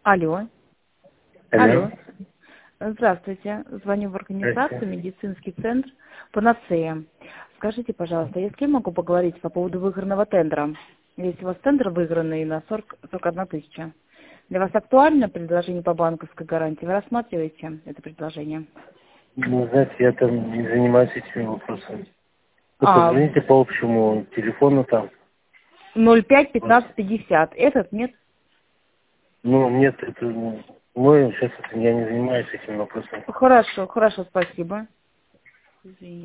Алло. Алло. Алло. Здравствуйте. Звоню в организацию «Медицинский центр Панацея». Скажите, пожалуйста, я с кем могу поговорить по поводу выигранного тендера? Есть у вас тендер выигранный на 41 тысяча. Для вас актуально предложение по банковской гарантии? Вы рассматриваете это предложение? Ну, знаете, я там не занимаюсь этими вопросами. Вы А, позвоните по общему телефону там. 05 Вот. 15 50. Этот нет? Ну, нет, это мой, сейчас это я не занимаюсь этими вопросами. Хорошо, хорошо, спасибо. Извините.